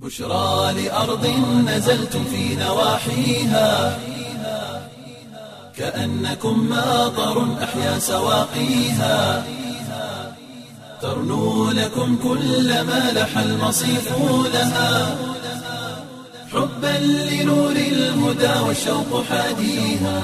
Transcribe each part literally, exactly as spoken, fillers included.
بشرى لأرض نزلتم في نواحيها كأنكم ماطر أحيا سواقيها ترنو لكم كل ما لح المصيف لها حبا لنور الهدى والشوق حاديها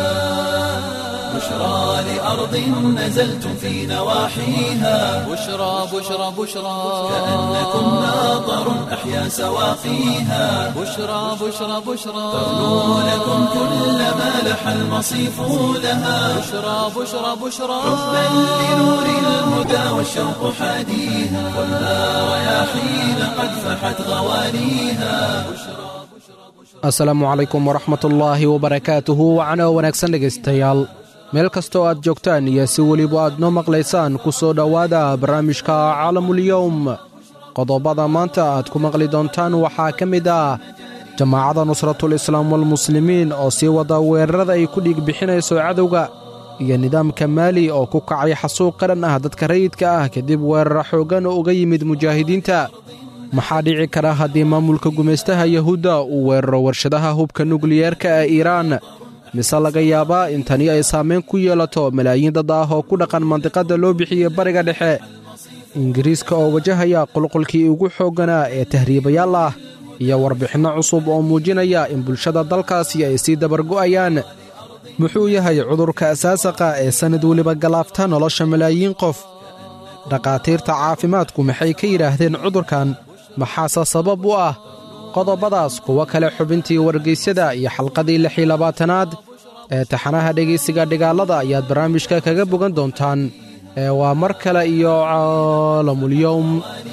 بشرى لأرض نزلتم في نواحيها بشرى بشرى بشرى كأنكم ماطر أحيا سواقيها بشرى بشرى بشرى ترنو لكم كل ما لح المصيف لها بشرى بشرى بشرى حبا لنور الهدى والشوق حاديها والنار رياحين قد فحت غوانيها. asalaamu calaykum waraxmatullaahi wabarakaatuhu wacno wanaagsan dhegaystayaal meel kastoo aad joogtaan iyo si weliba aad noo maqlaysaan ku soo dhowaada barnaamijka caalamulyowm qodobada maanta aad ku maqli doontaan waxaa ka mid ah jamaacadda nusratul islaam walmuslimiin oo sii wada weerarada ay ku dhiig bixinayso cadowga iyo nidaamka maali oo ku kacay xasuuq qaran ah dadka rayidka ah kadib weerara xooggan oo uga yimid mujaahidiinta. maxaa dhici kara haddii maamulka gumaystaha yahuudda uu weeraro warshadaha hubka nukliyeerka ee iiraan mise laga yaabaa in tani ay saamayn ku yeelato malaayiin dad ah oo ku dhaqan mandiqadda loo bixiyey bariga dhexe. ingiriiska oo wajahaya qulqulkii ugu xoogganaa ee tahriibayaal ah iyo warbixinno cusub oo muujinaya in bulshada dalkaasi ay sii dabargo'ayaan. muxuu yahay cudurka asaasaqa ee sannad weliba galaafta nolosha malaayiin qof? dhakhaatiirta caafimaadku maxay ka yidhaahdeen cudurkan? maxaase sabab u ah? qodobadaas kuwo kale xubintii wargaysyada iyo xalqadii lix iyo labaatanaad ee taxanaha dhegaysiga dhigaalada ayaad barnaamijka kaga bogan doontaan ee waa mar kale iyo caalamulyowm.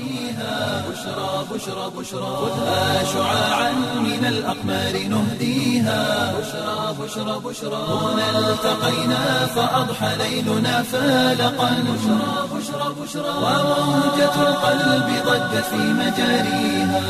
بشرى بشرى خذها شعاعا من الأقمار نهديها بشرى بشرى بشرى هنا التقينا فأضحى ليلنا فالقا بشرى بشرى بشرى وموجة القلب ضجت في مجاريها.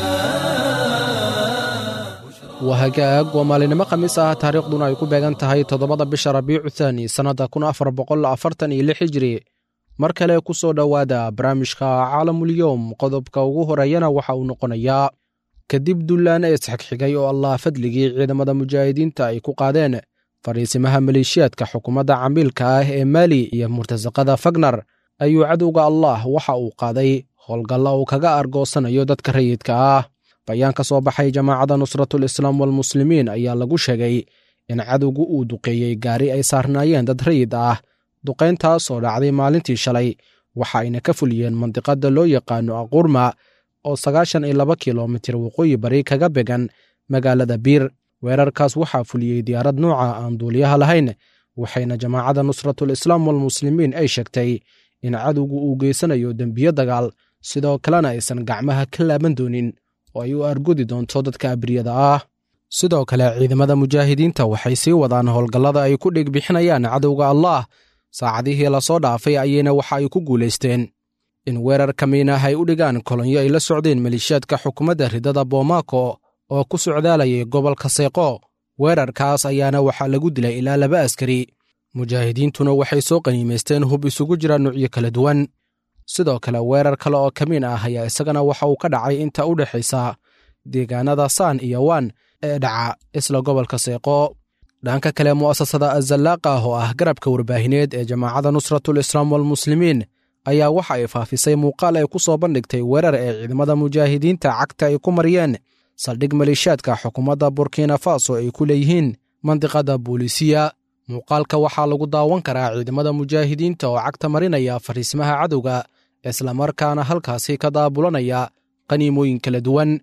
wahagaag waa maalinimo khamiis ah taariikhduna ay ku beegan tahay toddobada bisha rabiicu thaani sannadda kun afar boqol afartan iyo lix hijri. mar kale ku soo dhowaada barnaamijka caalamulyowm. qodobka ugu horeeyana waxa uu noqonayaa kadib dullaana isxigxigay oo allah fadligii ciidamada mujaahidiinta ay ku qaadeen fariisimaha maleeshiyaadka xukuumadda camiilka ah ee maali iyo murtasaqada fagnar ayuu cadowga allah waxa uu qaaday howlgalla uu kaga argoosanayo dadka rayidka ah. bayaan ka soo baxay jamaacadda nusratul islaam walmuslimiin ayaa lagu sheegay in cadowgu uu duqeeyey gaari ay saarnaayeen dad rayid ah. duqayntaas oo dhacday maalintii shalay waxa ayna ka fuliyeen mandiqadda loo yaqaano aqurma oo sagaashan iyo laba kilomitir waqooyi bari kaga began magaalada biir. weerarkaas waxaa fuliyey diyaarad nooca aan duuliyaha lahayn waxayna jamaacadda nusratul islaam walmuslimiin ay sheegtay in cadowgu uu geysanayo dembiyo dagaal sidoo kalena aysan gacmaha ka laaban doonin oo ay u argudi doonto dadka abriyada ah. sidoo kale ciidamada mujaahidiinta waxay sii wadaan howlgallada ay ku dhiig bixinayaan cadowga allah. saacadihii la soo dhaafay ayayna waxa ay ku guulaysteen in weerar kamiinah ay u dhigaan kolonyo ay la socdeen maleeshiyaadka xukuumadda ridada bomaako oo ku socdaalayay gobolka seeqo. weerarkaas ayaana waxaa lagu dilay ilaa laba askari. mujaahidiintuna waxay soo qaniimaysteen hub isugu jira nuucyo kala duwan. sidoo kale weerar kale oo kamiin ah ayaa isagana waxa uu ka dhacay inta u dhexaysa deegaanada saan iyo waan ee dhaca isla gobolka seeqo. dhanka kale mu'asasada azallaaqa ah oo ah garabka warbaahineed ee jamaacadda nusratul islaam walmuslimiin ayaa waxa ay faafisay muuqaal ay ku soo bandhigtay weerar ee ciidamada mujaahidiinta cagta ay ku mariyeen saldhig maleeshiyaadka xukuumadda burkina faso ay ku leeyihiin mandiqadda boolisiya. muuqaalka waxaa lagu daawan karaa ciidamada mujaahidiinta oo cagta marinaya fariisimaha cadowga islamarkaana halkaasi ka daabulanaya qaniimooyin kala duwan.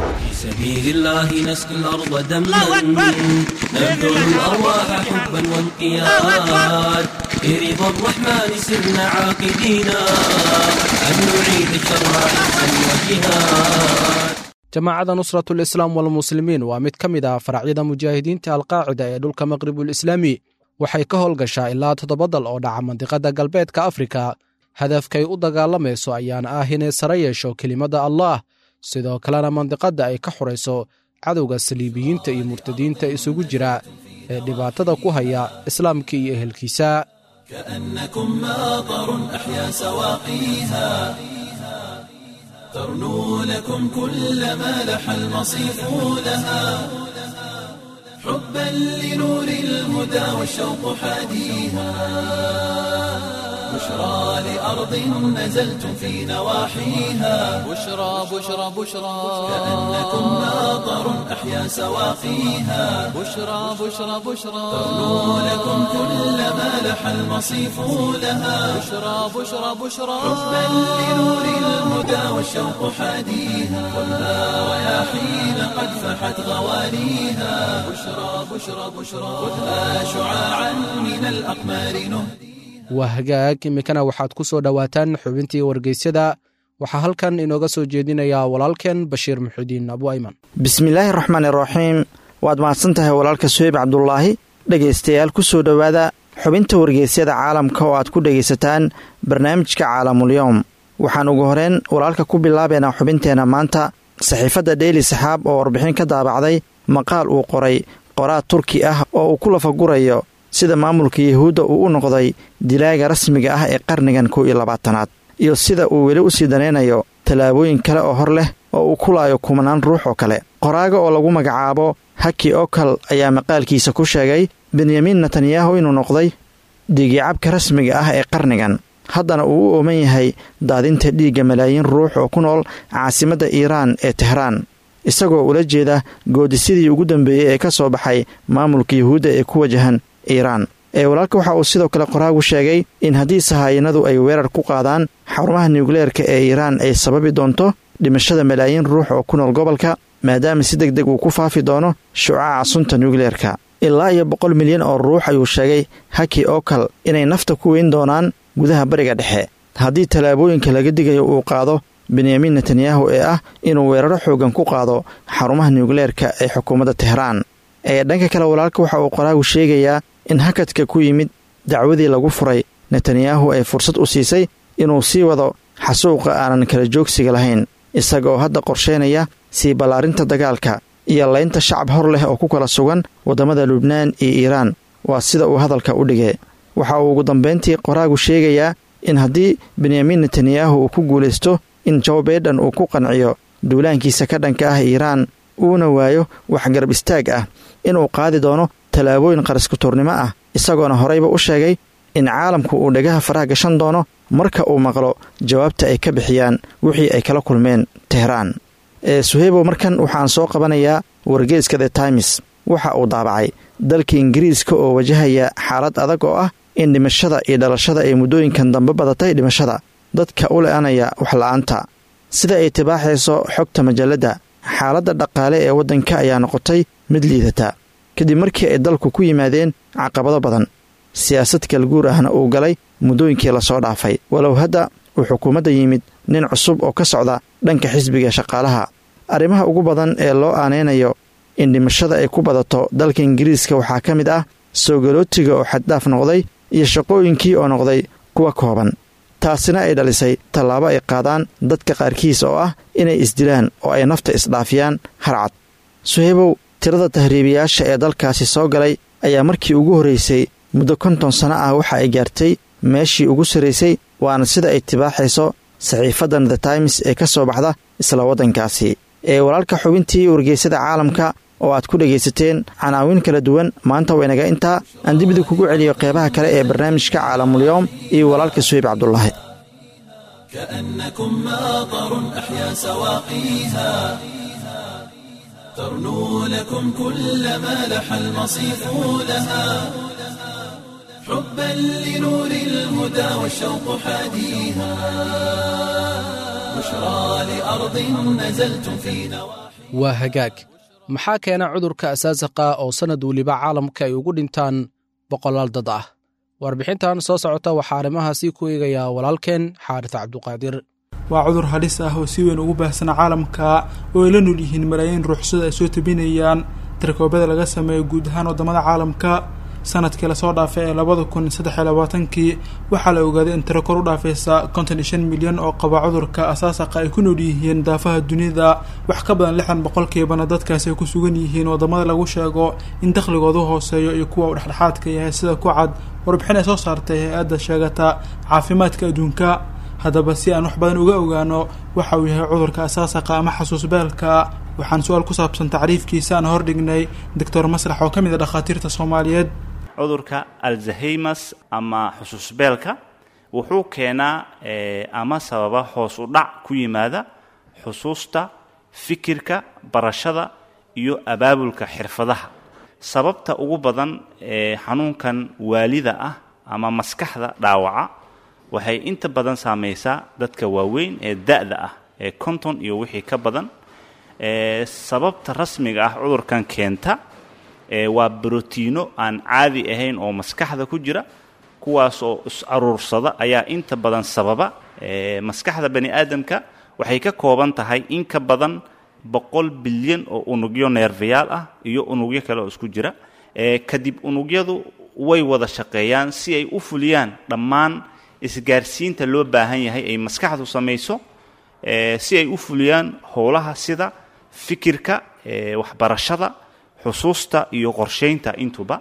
سبيل الله نسقي الأرض دما نبذل الأرواح حبا وانقياد برضا الرحمن سرنا عاقدينا أن نعيد الشر عزا وجهاد. jamaacadda nusratul islaam walmuslimiin waa mid ka mid ah faracyada mujaahidiinta alqaacida ee dhulka maqribul islaami. waxay ka howlgashaa ilaa toddoba dal oo dhaca mandiqadda galbeedka afrika. hadafkay u dagaalamayso ayaana ah inay sare yeesho kelimadda allah sidoo kalena mandiqadda ay ka xurayso cadowga saliibiyiinta iyo murtadiinta isugu jira ee dhibaatada ku haya islaamka iyo ehelkiisa. كأنكم ماطر أحيا سواقيها ترنو لكم كل ما لح المصيف لها حبا لنور الهدى والشوق حاديها بشرى لأرض نزلتم في نواحيها بشرى بشرى بشرى كأنكم ماطر أحيا سواقيها بشرى بشرى بشرى ترنو لكم كل ما لح المصيف لها بشرى بشرى بشرى حبا لنور الهدى والشوق حاديها والها رياحين قد فحت غواليها بشرى بشرى بشرى خذها شعاعا من الأقمار نهدي waa hagaag iminkana waxaad ku soo dhowaataan xubintii wargeysyada waxaa halkan inooga soo jeedinayaa walaalkeen bashiir muxudiin abu ayman bismillaahi raxmaani raxiim waad mahadsan tahay walaalka suheyb cabdulaahi dhegaystayaal ku soo dhowaada xubinta wargeysyada caalamka oo aad ku dhegaysataan barnaamijka caalamulyoom waxaan ugu horeen walaalka ku bilaabaynaa xubinteenna maanta saxiifadda dheyli saxaab oo warbixin ka daabacday maqaal uu qoray qoraad turki ah oo uu ku lafagurayo sida maamulka yuhuudda uu u noqday dilaaga rasmiga ah ee qarnigan kow iyo labaatanaad iyo sida uu weli u sii danaynayo tallaabooyin kale oo hor leh oo uu ku laayo kumanaan ruux oo kale qoraaga oo lagu magacaabo haki okal ayaa maqaalkiisa ku sheegay benyamin netanyahu inuu noqday dhiigicabka rasmiga ah ee qarnigan haddana uu u ooman yahay daadinta dhiigga malaayiin ruux oo ku nool caasimadda iiraan ee tehraan isagoo ula jeeda goodisidii ugu dambeeyey ee ka soo baxay maamulka yuhuudda ee ku wajahan iiraan ee walaalka waxa uu sidoo kale qoraagu sheegay in haddii sahaayinadu ay weerar ku qaadaan xarumaha nukleerka ee iiraan ay sababi doonto dhimashada malaayiin ruux oo ku nool gobolka maadaama si deg deg uu ku faafi doono shucaaca sunta nukleerka ilaa iyo boqol milyan oo ruux ayuu sheegay haki okal inay nafta ku weyn doonaan gudaha bariga dhexe haddii tallaabooyinka laga digayo uu qaado benyamin netanyahu ee ah inuu weeraro xoogan ku qaado xarumaha nukleerka ee xukuumadda tehraan ee dhanka kale walaalka waxa uu qoraagu sheegayaa in hakadka ku yimid dacwadii lagu furay netanyahu ay fursad u siisay inuu sii wado xasuuqa aanan kala joogsiga lahayn isagaoo hadda qorshaynaya sii ballaarinta dagaalka iyo laynta shacab hor leh oo ku kala sugan waddamada lubnaan iyo iiraan waa sida uu hadalka u dhigay waxa uu ugu dambayntii qoraagu sheegayaa in haddii benyamin netanyahu uu ku guulaysto in joe baiden uu ku qanciyo duulaankiisa ka dhanka ah iiraan uuna waayo wax garab istaag ah inuu qaadi doono tallaabooyin qaraskutuurnimo ah isagoona horeyba u sheegay in caalamku uu dhagaha faraha gashan doono marka uu maqlo jawaabta ay ka bixiyaan wixii ay kala kulmeen tehraan ee suheybow markan waxaan soo qabanayaa wargeeska the times waxa uu daabacay dalka ingiriiska oo wajahaya xaalad adag oo ah in dhimashada iyo dhalashada ay muddooyinkan dambe badatay dhimashada dadka u le-anaya waxla-aanta sida ay tibaaxayso xogta majalladda xaaladda dhaqaale ee waddanka ayaa noqotay mid liidata kadib markii ay dalku ku yimaadeen caqabado badan siyaasad kalguur ahna uu galay muddooyinkii lasoo dhaafay walow hadda uu xukuumadda yimid nin cusub oo ka socda dhanka xisbiga shaqaalaha arrimaha ugu badan ee loo aanaynayo in dhimashada ay ku badato dalka ingiriiska waxaa ka mid ah soogalootiga oo xaddhaaf noqday iyo shaqooyinkii oo noqday kuwa kooban taasina ay dhalisay tallaabo ay qaadaan dadka qaarkiis oo ah inay isdilaan oo ay nafta isdhaafiyaan harcad suheybow tirada tahriibiyaasha ee dalkaasi soo galay ayaa markii ugu horraysay muddo konton sano ah waxa ay gaartay meeshii ugu sarraysay waana sida ay tibaaxayso saxiifaddan the times ee ka soo baxda isla waddankaasi ee walaalka xubintii wargeysada caalamka oo aad ku dhegaysateen canaawin kala duwan maanta waynaga intaa aan dibida kugu celiyo qeybaha kale ee barnaamijka caalamulyoom iyo walaalka suheyb cabdulaahi كأنكم ماطر أحيا سواقيها ترنو لكم كل ما لح المصيف لها حبا لنور الهدى والشوق حاديها بشرى لأرض نزلتم في نواحي waa hagaag maxaa keena cudurka asaasaqa oo sannad weliba caalamka ay ugu dhintaan boqolaal dad ah warbixintan soo socota waxaa arrimahaasi ku eegayaa walaalkeen xaaris cabduqaadir waa cudur halis ah oo si weyn ugu baahsana caalamka oo ay la nool yihiin malaayiin ruuxsada ay soo tabinayaan tirakoobada laga sameeyo guud ahaan waddamada caalamka sanadkii lasoo dhaafay ee labada kun saddex iyo labaatankii waxaa la ogaaday in tiro kor u dhaafaysa konton iyo shan milyan oo qaba cudurka asaasaqa ay ku nool yihiin daafaha dunida wax ka badan lixdan boqolkiibana dadkaasi ay ku sugan yihiin waddamada lagu sheego in dakhligoodu hooseeyo iyo kuwa uu dhexdhexaadka yahay sida ku cad warbixin ay soo saartay hay-adda sheegata caafimaadka adduunka haddaba si aan wax badan uga ogaano waxa uu yahay cudurka asaasaqa ama xasuusbeelka waxaan su-aal ku saabsan tacriifkiisa aan hordhignay doctor maslax oo ka mid a dhakhaatiirta soomaaliyeed. cudurka alzheimers ama xusuusbeelka wuxuu keenaa ama sababa hoos u dhac ku yimaada xusuusta, fikirka, barashada iyo abaabulka xirfadaha. sababta ugu badan ee xanuunkan waalida ah ama maskaxda dhaawaca waxay inta badan saameysaa dadka waaweyn ee da'da ah ee konton iyo wixii ka badan. ee sababta rasmiga ah cudurkan keenta ee waa borotiino aan caadi ahayn oo maskaxda ku jira, kuwaas oo is aruursada ayaa inta badan sababa. ee maskaxda bani aadamka waxay ka kooban tahay in ka badan boqol bilyan oo unugyo neerfayaal ah iyo unugyo kale oo isku jira. ee kadib unugyadu way wada shaqeeyaan si ay u fuliyaan dhammaan isgaarsiinta loo baahan yahay ay maskaxdu samayso, ee si ay u fuliyaan howlaha sida fikirka, ee waxbarashada, xusuusta iyo qorsheynta intuba.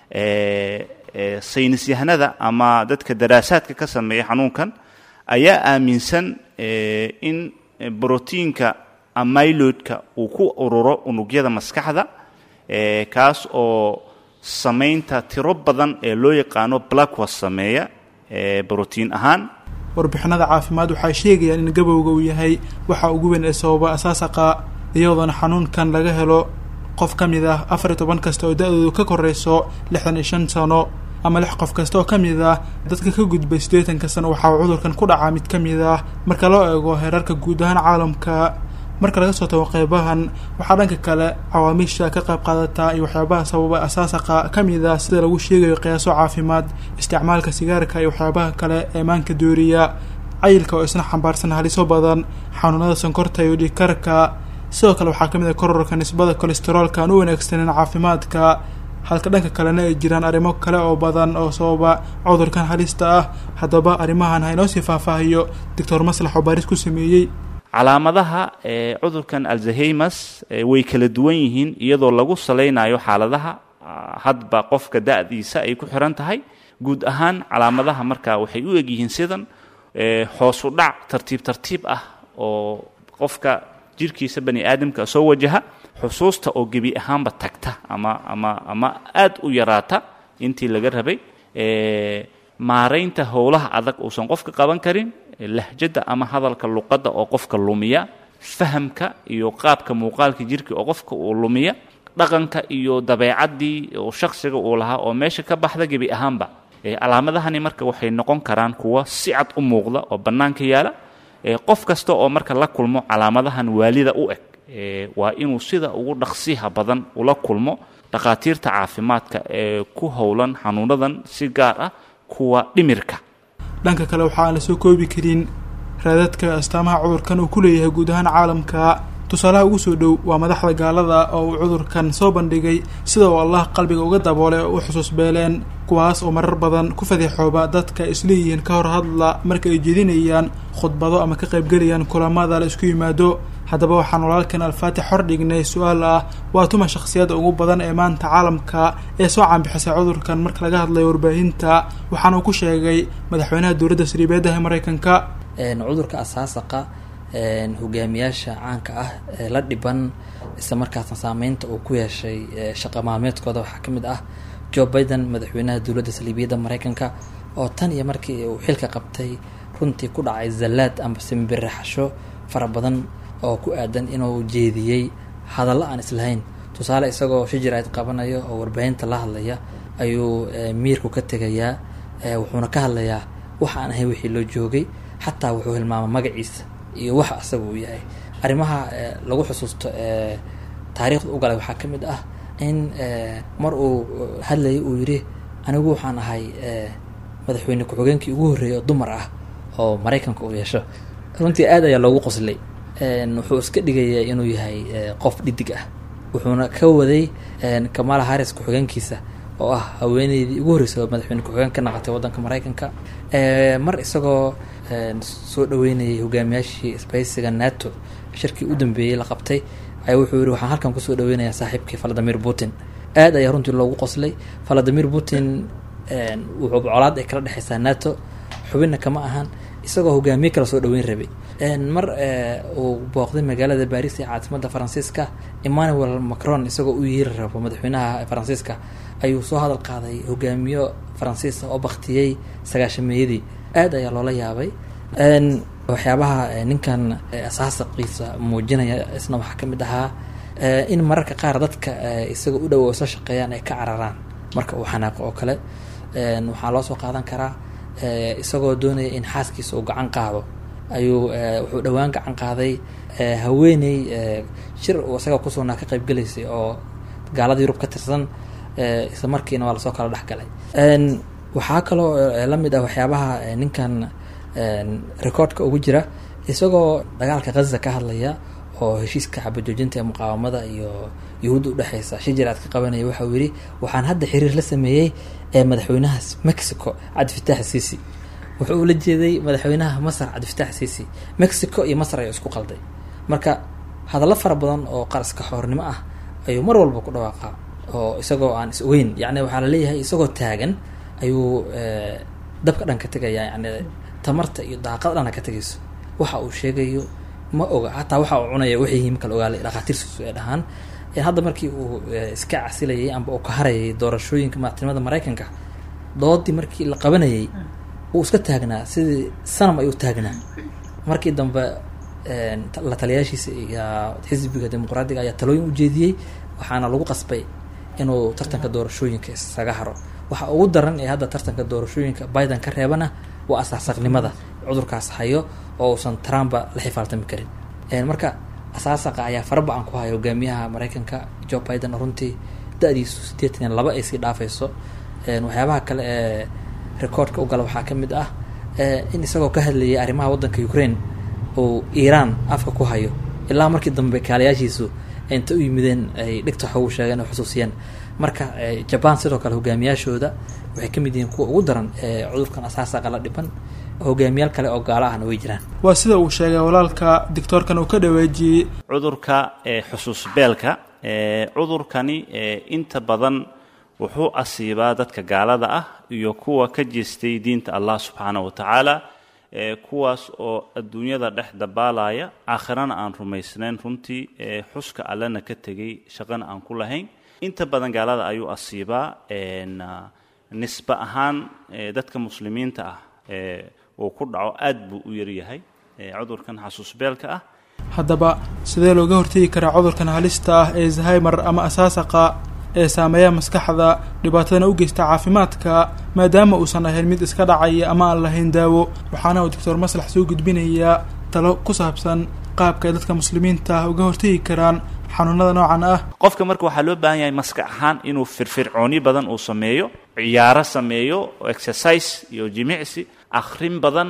ee saynis yahanada ama dadka daraasaadka ka sameeya xanuunkan ayaa aaminsan in borotiinka amyloidka uu ku ururo unugyada maskaxda, ee kaas oo samaynta tiro badan ee loo yaqaano blackwas sameeya ee borotiin ahaan. warbixinada caafimaad waxay sheegayaan in gabowga uu yahay waxa ugu weyn ee sababa asaasaqa, iyadoona xanuunkan laga helo qof ka mid ah afar iyo toban kasta oo da-doodu ka koreyso lixdan iyo shan sano, ama lix qof kasta oo ka mid ah dadka ka gudbay siddeetanka sano waxaa cudurkan ku dhacaa mid ka mid ah marka loo eego heerarka guud ahaan caalamka. marka laga soo tago qeybahan waxaa dhanka kale cawaamiisha ka qayb qaadataa iyo waxyaabaha sababa asaasaqa ka mid ah sida lagu sheegayo qiyaaso caafimaad, isticmaalka sigaarka iyo waxyaabaha kale ee maanka dooriya, cayilka oo isna xambaarsan haliso badan, xanuunada sonkorta iyo dhiigkarka. sidoo kale waxaa ka mid ah kororka nisbada kolestaroolka aan u wanaagsaneyn caafimaadka, halka dhanka kalena ay jiraan arrimo kale oo badan oo sababa cudurkan halista ah. haddaba arrimahan ha inoo sii faahfaahiyo doctor maslax oo baaris ku sameeyey. calaamadaha ee cudurkan alzheimers way kala duwan yihiin iyadoo lagu salaynayo xaaladaha hadba qofka da'diisa ay ku xiran tahay. guud ahaan calaamadaha markaa waxay u egyihiin sidan: ee hoos u dhac tartiib tartiib ah oo qofka jirkiisa bani aadamka soo wajaha, xusuusta oo gebi ahaanba tagta ama ama ama aad u yaraata intii laga rabay, ee maaraynta howlaha adag uusan qofka qaban karin, lahjada ama hadalka luqadda oo qofka lumiya, fahamka iyo qaabka muuqaalka jirka oo qofka uu lumiya, dhaqanka iyo dabeecadii oo shakhsiga uu lahaa oo meesha ka baxda gebi ahaanba. ee calaamadahani marka waxay noqon karaan kuwa si cad u muuqda oo bannaanka yaala. ee qof kasta oo marka la kulmo calaamadahan waalida u eg ee waa inuu sida ugu dhaqsiha badan ula kulmo dhakhaatiirta caafimaadka ee ku howlan xanuunadan, si gaar ah kuwa dhimirka. dhanka kale waxa aan la soo koobi karin raadadka astaamaha cudurkan uu ku leeyahay guud ahaan caalamka. tusaalaha ugu soo dhow waa madaxda gaalada oo uu cudurkan soo bandhigay sida uu allah qalbiga uga daboolay oo u xusuus beeleen, kuwaas oo marar badan ku fadeexooba dadka isleeyihiin ka hor hadla marka ay jeedinayaan khudbado ama ka qaybgelayaan kulamada la isku yimaado. haddaba waxaan walaalkan alfaatix hor dhignay su-aal ah: waa tuma shakhsiyadda ugu badan ee maanta caalamka ee soo caanbixisay cudurkan marka laga hadlayo warbaahinta? waxaana uu ku sheegay madaxweynaha dowladda sariibeedaha maraykanka. cudurka asaasaqa hogaamiyaasha caanka ah ee la dhiban isla markaasna saameynta uu ku yeeshay shaqa maalmeedkooda waxaa ka mid ah Joe Biden, madaxweynaha dowladda saliibiyadda maraykanka, oo tan iyo markii uu xilka qabtay runtii ku dhacay zallaad ama simbirraxasho fara badan oo ku aadan inuu jeediyey hadallo aan islahayn. tusaale isagoo shijiraad qabanayo oo warbaahinta la hadlaya ayuu miirku ka tegayaa, wuxuuna ka hadlayaa waxa aan ahay wixii loo joogay, xataa wuxuu hilmaama magaciisa iyo waxa asaga uu yahay. arrimaha lagu xusuusto taariikhda u galay waxaa ka mid ah in mar uu hadlayay uu yidhi anigu waxaan ahay madaxweyne ku-xigeenkii ugu horreeyay oo dumar ah oo maraykanka uu yeesho. runtii aad ayaa loogu qoslay. wuxuu iska dhigaya inuu yahay qof dhidig ah, wuxuuna ka waday Kamala Harris ku-xigeenkiisa oo ah haweeneydii ugu horreysay oo madaxweyne ku-xigeen ka noqotay waddanka maraykanka. mar isagoo soo dhaweynayay hogaamiyaashii isbahaysiga NATO shirkii u dambeeyey la qabtay ayaa wuxuu yidhi waxaan halkan kusoo dhaweynayaa saaxiibkii Vladimir Putin. aad ayaa runtii loogu qoslay. Vladimir Putin wuxuu colaad ay kala dhexaysaa NATO, xubinna kama ahan, isagoo hogaamiye kala soo dhaweyn rabay. mar uu booqday magaalada Paris ee caasimadda Faransiiska, Emmanuel Macron isagoo u yeeri rabo madaxweynaha Faransiiska ayuu soo hadal qaaday hogaamiyo Faransiis oo baqtiyay sagaashameeyadii. aad ayaa loola yaabay. waxyaabaha ninkan asaasaqiisa muujinaya isna waxaa ka mid ahaa in mararka qaar dadka isaga u dhow oo soo shaqeeyaan ay ka cararaan marka uu xanaaqo oo kale. waxaa loo soo qaadan karaa isagoo doonaya in xaaskiisa uu gacan qaado ayuu wuxuu dhowaan gacan qaaday haweeney shir uu isaga ku sugnaa ka qayb galaysay oo gaalada Yurub ka tirsan, isla markiina waa lasoo kala dhexgalay. waxaa kaloo la mid ah waxyaabaha ninkan recordka ugu jira isagoo dagaalka Gaza ka hadlaya oo heshiiska xabajoojinta ee muqaawamada iyo Yuhuud u dhaxaysa shijaraad ka qabanaya. waxa uu yiri waxaan hadda xiriir la sameeyay ee madaxweynaha Mexico Abdel Fattah al-Sisi. wuxuu la jeeday madaxweynaha Masar Abdel Fattah al-Sisi. Mexico iyo Masar ay isku qalday. marka hadallo fara badan oo qaraska xoornimo ah ayuu mar walba ku dhawaaqaa oo isagoo aan is ogeyn, yani waxaa la leeyahay isagoo taagan ayuu dabka dhanka tagaya, yani tamarta iyo daaqada dhanka tagayso. waxa uu sheegayo ma oga, hataa waxa uu cunaya wixii himka la ogaale dhaqaatiirtiisu ay dhahaan. hadda markii uu iska casilayay amba uu ka harayay doorashooyinka madaxtinimada Mareykanka, doodii markii la qabanayay uu iska taagnaa sidii sanam ayuu taagnaa. markii dambe la taliyaashiisa iyo xisbiga dimuqraadiga ayaa talooyin u jeediyey, waxaana lagu qasbay inuu tartanka doorashooyinka isaga haro. waxa ugu daran ee hadda tartanka doorashooyinka Biden ka reebana waa asaasaqnimada cudurkaas hayo oo uusan Trump la xifaaltami karin. marka asaasaqa ayaa farabaan ku hayo hogaamiyaha Mareykanka Joe Biden runtii da'diisu siddeetan iyo laba ay sii dhaafayso. waxyaabaha kale ee recordka u gala waxaa ka mid ah in isagoo ka hadlayay arrimaha waddanka Ukraine oo Iran afka ku hayo ilaa markii dambe kaaliyaashiisu inta u yimideen ay dhigta xawu sheegeen oo xusuusiyeen. marka Japan sidoo kale hogaamiyaashooda waxay ka mid yihiin kuwa ugu daran ee cudurkan asaasaqa la dhiban. hogaamiyaal kale oo gaala ahna way jiraan. waa sida uu sheegay walaalka doctorkan uu ka dhawaajiyay cudurka ee xusuus beelka. ee cudurkani ee inta badan wuxuu asiibaa dadka gaalada ah iyo kuwa ka jeestay diinta Allah subhanahu wa ta'ala, ee kuwaas oo adduunyada dhex dabaalaya aakhirana aan rumaysnayn, runtii ee xuska allana ka tagay, shaqana aan ku lahayn. inta badan gaalada ayuu asiibaa. een nisba ahaan dadka muslimiinta ah ee uu ku dhaco aad buu u yar yahay cudurkan xasuus beelka ah. haddaba sidee looga hortagi karaa cudurkan halista ah ee Alzheimer ama asaasaqa ee saameeya maskaxda, dhibaatadana u geysta caafimaadka, maadaama uusan ahayn mid iska dhacaya ama aan lahayn daawo? waxaana uu doctor Maslax soo gudbinayaa talo ku saabsan qaabka dadka muslimiinta uga hortagi karaan xanuunada noocan ah. qofka marka waxaa loo baahan yahay maskax ahaan inuu firfircooni badan uu sameeyo, ciyaaro sameeyo, exercise iyo jimicsi, akhrin badan,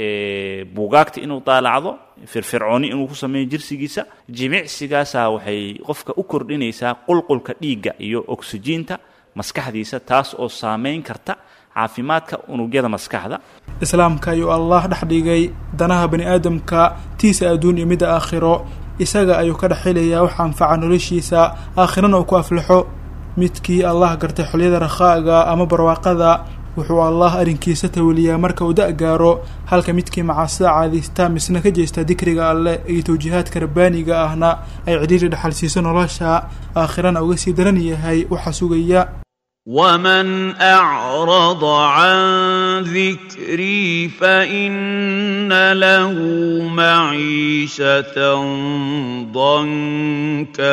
ee buugaagta inuu daalacdo, firfircooni inuu ku sameeyo jirsigiisa. jimicsigaasa waxay qofka u kordhinaysaa qulqulka dhiigga iyo oksijiinta maskaxdiisa, taas oo saameyn karta caafimaadka unugyada maskaxda. islaamka ayuu Allah dhex dhigay danaha bani aadamka tiisa adduun iyo mid aakhiro. isaga ayuu ka dhaxelayaa wax anfaca noloshiisa aakhirana uu ku aflaxo. midkii Allah gartay xilliyada rakhaaga ama barwaaqada wuxuu Allah arinkiisa tawliyaa marka uu da'gaaro, halka midkii macaasida caadista misna ka jeesta dikriga Alle iyo tawjihaadka rabbaaniga ahna ay cidhiidhi dhaxal siiso nolosha aakhirana uga sii daran yahay waxa sugaya. ومن أعرض عن ذكري فإن له معيشة ضنكا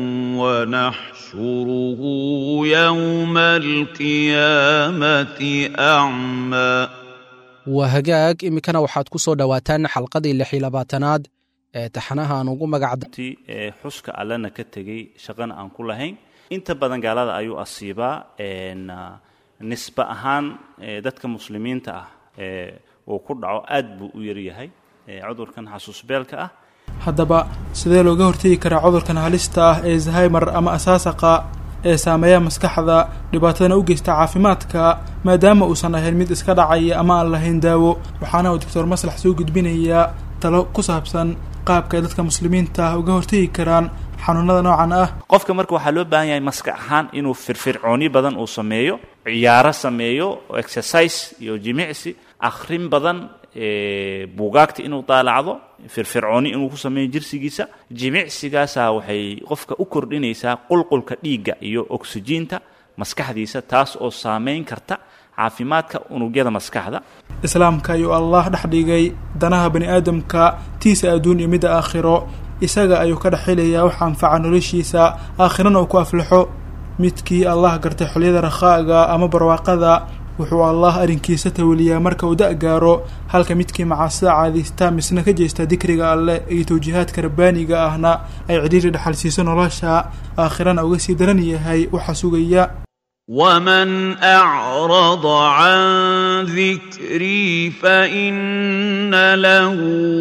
ونحشره يوم القيامة أعمى. وهجاج imikana waxaad ku soo dhawaataan xalqadii lix iyo labaatanaad ee taxanaha aan ugu magacday ee xuska allana ka tagay, shaqana aan ku lahayn. inta badan gaalada ayuu asiibaa. een nisba ahaan dadka muslimiinta ah ee uu ku dhaco aad buu u yar yahay cudurkan xasuus beelka ah. haddaba sidee looga hortagi karaa cudurkan halista ah ee Alzheimer ama asaasaqa ee saameeya maskaxda, dhibaatadana u geysta caafimaadka, maadaama uusan ahayn mid iska dhacaya ama aan lahayn daawo? waxaana uu doctor Maslax soo gudbinayaa talo ku saabsan qaabka dadka muslimiinta uga hortagi karaan xanuunada noocan ah. qofka marka waxaa loo baahan yahay maskax ahaan inuu firfircooni badan uu sameeyo, ciyaaro sameeyo, exercise iyo jimicsi, akhrin badan, buugaagta inuu daalacdo firfircooni inuu ku sameeyo jirsigiisa jimicsigaasaa waxay qofka u kordhinaysaa qulqulka dhiigga iyo oksijiinta maskaxdiisa taas oo saameyn karta caafimaadka unugyada maskaxda islaamka ayuu allah dhex dhigay danaha bani aadamka tiisa adduun iyo midda aakhiro isaga ayuu ka dhexelayaa wax anfaca noloshiisa aakhirana uu ku aflaxo midkii allah gartay xilliyada rakhaaga ama barwaaqada wuxuu allah arrinkiisa tawaliyaa marka uu da' gaaro halka midkii macaasida caadaysta misna ka jeesta dikriga alleh iyo tawjiihaadka rabbaaniga ahna ay cidhiiri dhaxal siiso nolosha aakhirana uga sii daran yahay waxa sugaya ومن أعرض عن ذكري فإن له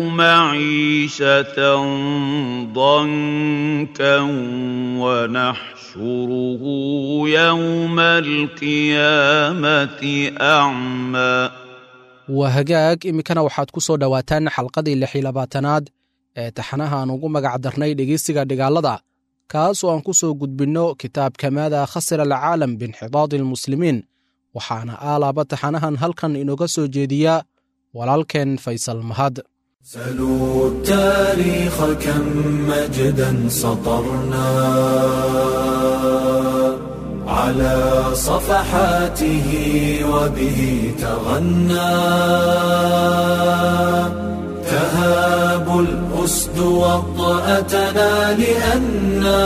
معيشة ضنكا ونحشره يوم القيامة أعمى وهجاك إمكana waxaad ku soo dhawaataan xalqadii lix iyo labaatanaad ee taxanaha aan ugu magac darnay dhegeysiga dhigaalada kaas oo aan ku soo gudbinno kitaabka maada khasira alcaalam binxidaadi almuslimiin waxaana aalaaba taxanahan halkan inooga soo jeediya walaalkeen faysal mahad سلوا التاريخ كم مجدا سطرنا على صفحاته وبه تغنى تهاب الأسد وطأتنا لأننا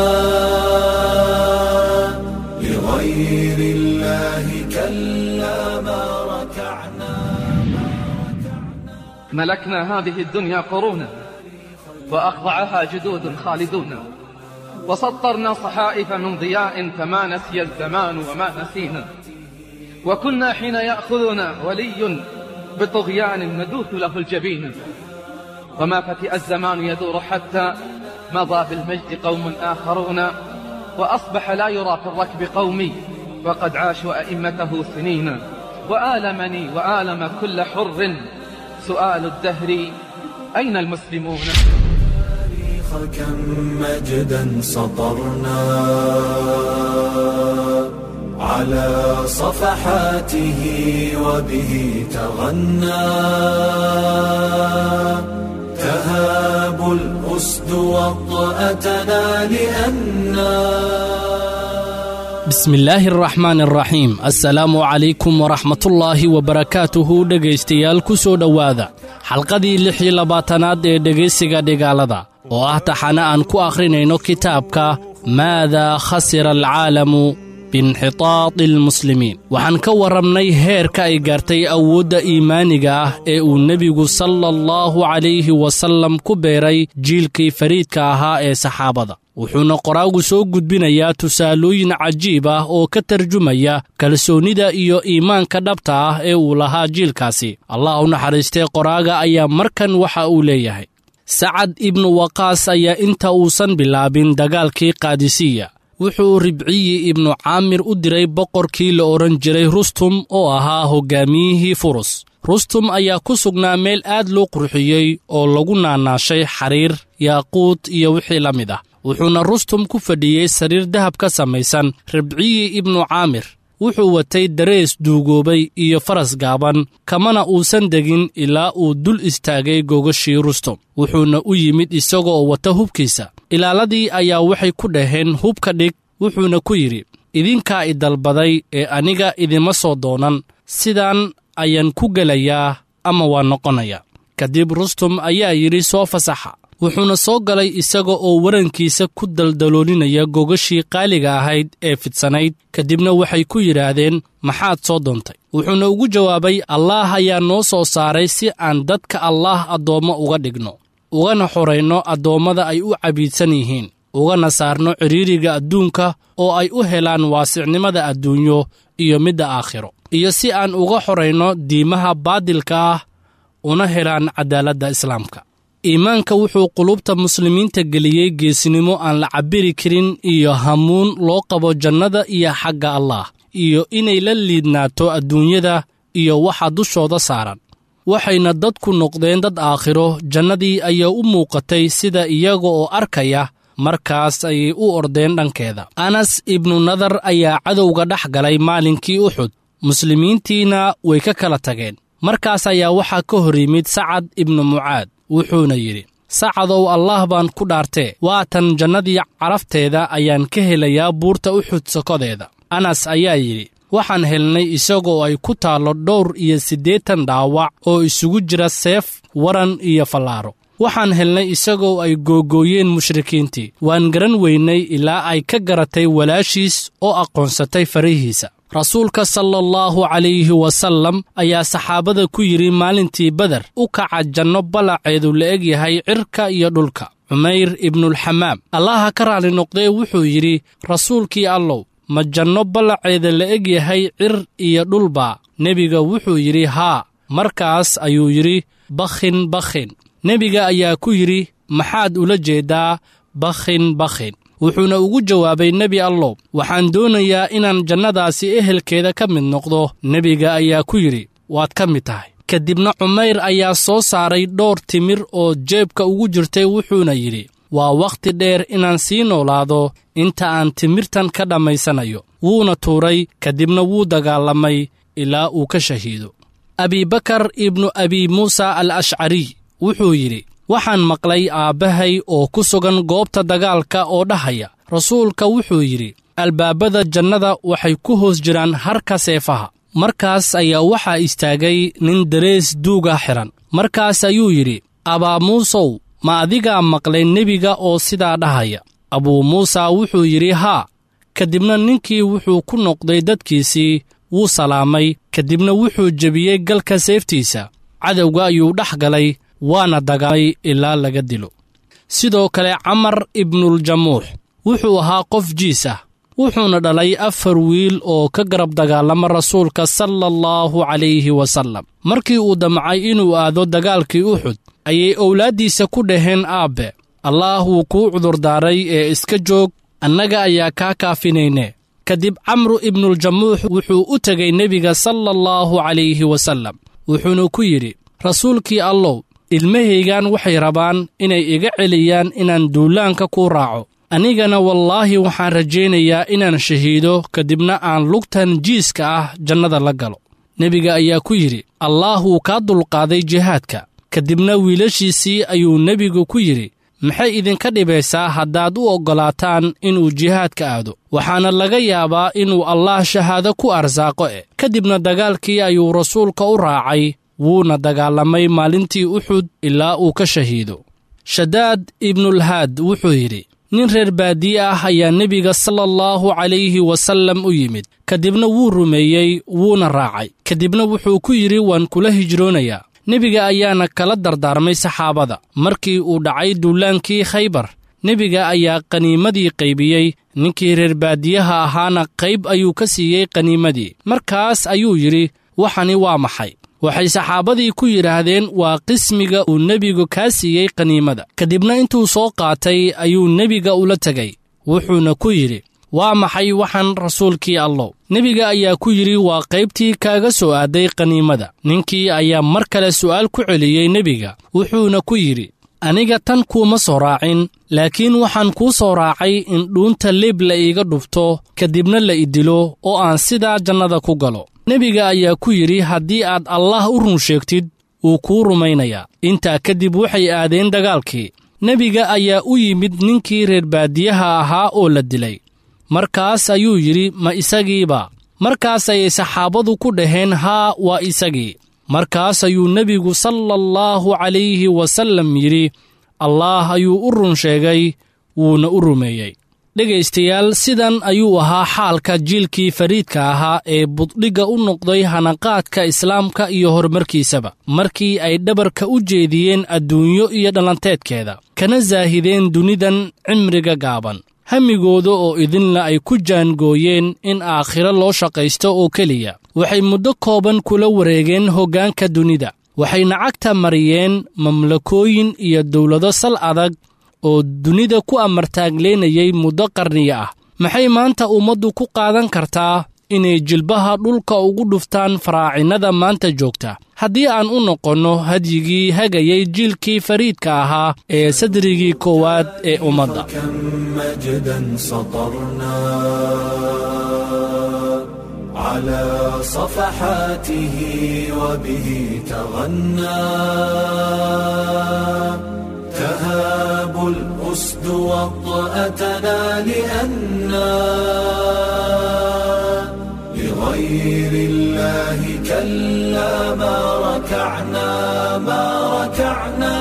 لغير الله كلا ما ركعنا ملكنا هذه الدنيا قرونا وأخضعها جدود خالدون وسطرنا صحائف من ضياء فما نسي الزمان وما نسينا وكنا حين يأخذنا ولي بطغيان ندوث له الجبين وما فتئ الزمان يدور حتى مضى بالمجد قوم آخرون وأصبح لا يرى في الركب قومي وقد عاشوا أئمته سنين وآلمني وآلم كل حر سؤال الدهر أين المسلمون التاريخ كم مجدا سطرنا على صفحاته وبه تغنى تهاب الأسد وطأتنا لأننا بسم الله الرحمن الرحيم السلام عليكم ورحمة الله وبركاته dhegaystayaal ku soo dhowaada xalqadii lix iyo labaatanaad ee dhegaysiga dhigaalada oo ah taxana aan ku akhrinayno kitaabka maada khasira alcaalamu binxitaadi almuslimiin waxaan ka warramnay heerka ay gaartay awoodda iimaaniga ah ee uu nebigu sala allahu calayhi wasallam ku beeray jiilkii fariidka ahaa ee saxaabada wuxuuna qoraagu soo gudbinayaa tusaalooyin cajiib ah oo ka tarjumaya kalsoonnida iyo iimaanka dhabta ah ee uu lahaa jiilkaasi allah u naxariistee qoraaga ayaa markan waxa uu leeyahay sacad ibnu waqaas ayaa inta uusan bilaabin dagaalkii qaadisiya wuxuu ribciyi ibnu caamir u diray boqorkii la odhan jiray rustum oo ahaa hoggaamiyihii furus rustum ayaa ku sugnaa meel aad loo qurxiyey oo lagu naanaashay xariir yaaquud iyo wixii la mid ah wuxuuna rustum ku fadhiyey sariir dahab ka samaysan ribciyi ibnu caamir wuxuu watay darees duugoobay iyo faras gaaban kamana uusan degin ilaa uu dul istaagay gogashii rustum wuxuuna u yimid isagoo wata hubkiisa ilaaladii ayaa waxay ku dhaheen hubka dhig wuxuuna ku yidhi idinkaa i dalbaday ee aniga idima soo doonan sidaan ayaan ku gelayaa ama waa noqonaya kadib rustum ayaa yidhi soo fasaxa wuxuuna soo galay isaga oo warankiisa ku daldaloolinaya gogashii qaaliga ahayd ee fidsanayd kadibna waxay ku yidhaahdeen maxaad soo doontay wuxuuna ugu jawaabay allaah ayaa noo soo saaray si aan dadka allaah addoommo uga dhigno ugana xorayno addoommada ay u cabiidsan yihiin ugana saarno cidhiiriga adduunka oo ay u helaan waasicnimada adduunyo iyo midda aakhiro iyo si aan uga xorayno diimaha baadilka ah una helaan cadaaladda islaamka iimaanka wuxuu qulubta muslimiinta geliyey geesinimo aan la cabbiri karin iyo hamuun loo qabo jannada iyo xagga allaah iyo inay la liidnaato adduunyada iyo waxa dushooda saaran waxayna dadku noqdeen dad aakhiro jannadii ayaa u muuqatay sida iyaga oo arkaya markaas ayay u ordeen dhankeeda anas ibnu nadar ayaa cadowga dhex galay maalinkii uxud muslimiintiina way ka kala tageen markaas ayaa waxaa ka hor yimid sacad ibnu mucaad wuxuuna yidhi sacadow allaah baan ku dhaartee waatan jannadii carafteeda ayaan ka helayaa buurta uxud sokodeeda anas ayaa yidhi waxaan helnay isagoo ay ku taallo dhowr iyo siddeetan dhaawac oo isugu jira seef waran iyo fallaaro waxaan helnay isagoo ay googooyeen mushrikiintii waan garan weynay ilaa ay ka garatay walaashiis oo aqoonsatay farihiisa rasuulka sala allahu calayhi wasallam ayaa saxaabada ku yidhi maalintii beder u kaca janno ballaceedu la eg yahay cirka iyo dhulka cumayr ibnulxamaam allaha ka raali noqdee wuxuu yidhi rasuulkii allow ma janno ballaceeda la eg yahay cir iyo dhulbaa nebiga wuxuu yidhi haa markaas ayuu yidhi bakhin bakhin nebiga ayaa ku yidhi maxaad ula jeedaa bakhin bakhin wuxuuna ugu jawaabay nebi allow waxaan doonayaa inaan jannadaasi ehelkeeda ka mid noqdo nebiga ayaa ku yidhi waad ka mid tahay kadibna cumayr ayaa soo saaray dhowr timir oo jeebka ugu jirtay wuxuuna yidhi waa wakhti dheer inaan sii noolaado inta aan timirtan ka dhammaysanayo wuuna tuuray kadibna wuu dagaalamay ilaa uu ka shahiido abibakar ibnu abi muusa al ashcariy wuxuu yidhi waxaan maqlay aabbahay oo ku sugan goobta dagaalka oo dhahaya rasuulka wuxuu yidhi albaabada jannada waxay ku hoos jiraan harka seefaha markaas ayaa waxaa istaagay nin darees duuga xidhan markaas ayuu yidhi abaa muusow ma adigaa maqlay nebiga oo sidaa dhahaya abuu muusa wuxuu yidhi haa kadibna ninkii wuxuu ku noqday dadkiisii wuu salaamay kadibna wuxuu jebiyey galka seeftiisa cadowga ayuu dhex galay waana dagaalay ilaa laga dilo sidoo kale camar ibnuljamuux wuxuu ahaa qof jiis ah wuxuuna dhalay afar wiil oo ka garab dagaalama rasuulka sala allahu calayhi wasallam markii uu damcay inuu aado dagaalkii uxud ayay owlaaddiisa ku dhaheen aabbe allaah wuu kuu cudurdaaray ee iska joog annaga ayaa kaa kaafinayne kadib camru ibnuljamuux wuxuu u tegay nebiga sala allahu calayhi wasallam wuxuuna ku yidhi rasuulkii allow ilmahaygan waxay rabaan inay iga celiyaan inaan duulaanka kuu raaco anigana wallaahi waxaan rajaynayaa inaan shahiido kadibna aan lugtan jiiska ah jannada la galo nebiga ayaa ku yidhi allaah wuu kaa dulqaaday jihaadka kadibna wiilashiisii ayuu nebigu ku yidhi maxay idinka dhibaysaa haddaad u oggolaataan inuu jihaadka aado waxaana laga yaabaa inuu allaah shahaado ku arsaaqo e kadibna dagaalkii ayuu rasuulka u raacay wuuna dagaalamay maalintii uxud ilaa uu ka shahiido shadaad ibnulhaad wuxuu yidhi nin reer baadiye ah ayaa nebiga sala allahu calayhi wasallam u yimid kadibna wuu rumeeyey wuuna raacay kadibna wuxuu ku yidhi waan kula hijroonayaa nebiga ayaana kala dardaarmay saxaabada markii uu dhacay duulaankii khaybar nebiga ayaa qaniimadii qaybiyey ninkii reer baadiyaha ahaana qayb ayuu ka siiyey qaniimadii markaas ayuu yidhi waxani waa maxay waxay saxaabadii ku yidhaahdeen waa qismiga uu nebigu kaa siiyey qaniimada kadibna intuu soo qaatay ayuu nebiga ula tegay wuxuuna ku yidhi waa maxay waxaan rasuulkii allow nebiga ayaa ku yidhi waa qaybtii kaaga soo aaday qaniimada ninkii ayaa mar kale su'aal ku celiyey nebiga wuxuuna ku yidhi aniga tan kuuma soo raacin laakiin waxaan kuu soo raacay in dhuunta leeb la iiga dhufto kadibna la idilo oo aan sidaa jannada ku galo nebiga ayaa ku yidhi haddii aad allaah u run sheegtid wuu kuu rumaynayaa intaa kadib waxay aadeen dagaalkii nebiga ayaa u yimid ninkii reer baadiyaha ahaa oo la dilay markaas ayuu yidhi ma isagiiba markaas ayay saxaabadu ku dhaheen haa waa isagii markaas ayuu nebigu sala allahu calayhi wasallam yidhi allaah ayuu u run sheegay wuuna u rumeeyey dhegaystayaal sidan ayuu ahaa xaalka jiilkii fariidka ahaa ee buddhigga u noqday hanaqaadka islaamka iyo horumarkiisaba markii ay dhabarka u jeediyeen adduunyo iyo dhalanteedkeeda kana saahideen dunidan cimriga gaaban hamigooda oo idinla ay ku jaangooyeen in aakhiro loo shaqaysto oo keliya waxay muddo kooban kula wareegeen hoggaanka dunida waxayna cagta mariyeen mamlakooyin iyo dawlado sal adag oo dunida ku amartaagleynayay muddo qarniya ah maxay maanta ummaddu ku qaadan kartaa inay jilbaha dhulka ugu dhuftaan faraacinnada maanta joogta haddii aan u noqonno hadyigii hagayay jiilkii fariidka ahaa ee sadrigii koowaad ee ummadda على صفحاته وبه تغنى تهاب الأسد وطأتنا لأننا لغير الله كلا ما ركعنا ما ركعنا.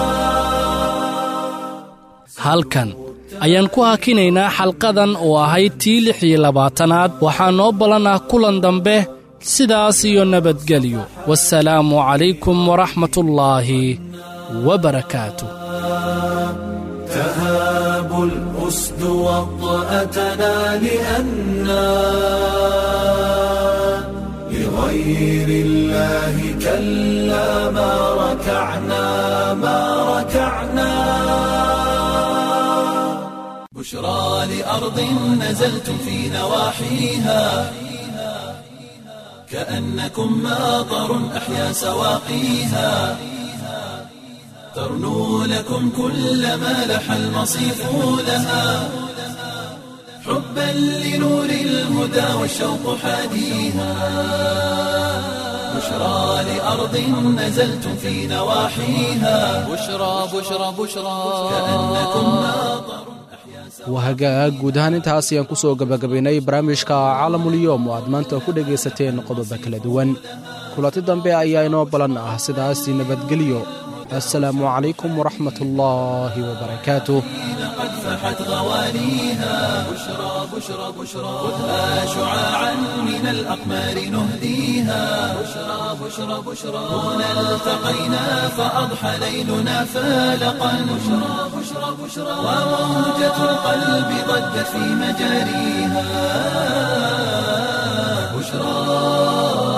halkan ayaan ku hakinaynaa xalqadan oo ahayd tii lix iyo labaatanaad. waxaa noo ballan ah kulan dambe, sidaas iyo nabadgelyo. wassalaamu calaykum waraxmatullaahi wabarakaatuh. تهاب الأسد وطأتنا لأننا لغير الله كلا ما ركعنا ما ركعنا. بشرى لأرض نزلتم في نواحيها كأنكم ماطر أحيا سواقيها ترنو لكم كل ما لح المصيف لها حبا لنور الهدى والشوق حاديها. بشرى لأرض نزلتم في نواحيها بشرى بشرى بشرى كأنكم ماطر. wahagaag guud ahaan intaas ayaan ku soo gabagabaynay barnaamijka caalamulyoom oo aad maanta ku dhegaysateen qodobo kala duwan. kulanti dambe ayaa inoo balan ah, sidaas nabadgelyo. السلام عليكم ورحمة الله وبركاته. قد فحت غواليها بشرى بشرى بشرى خذها شعاعا من الأقمار نهديها بشرى بشرى بشرى هنا التقينا فأضحى ليلنا فالقا بشرى بشرى بشرى وموجة القلب ضجت في مجاريها بشرى.